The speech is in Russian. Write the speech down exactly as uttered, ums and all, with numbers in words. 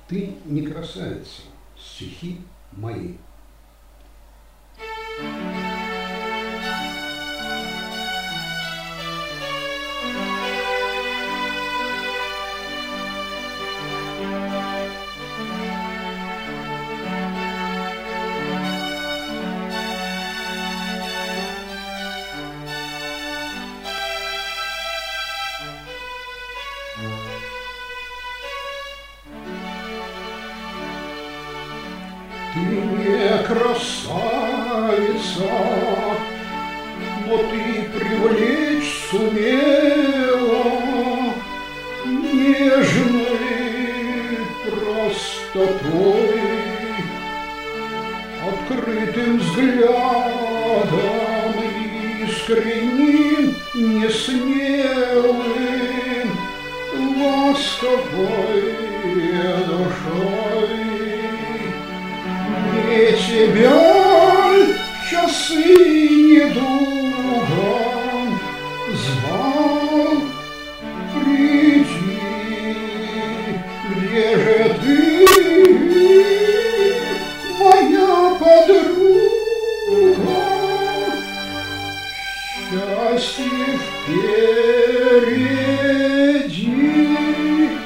Ты не красавица, стихи мои. Ты не красавица, но ты привлечь сумела нежной простотой, открытым взглядом, искренним, несмелым, ласковой душой. И тебя в часы недуга звал: приди, где же ты, моя подруга? Счастье впереди.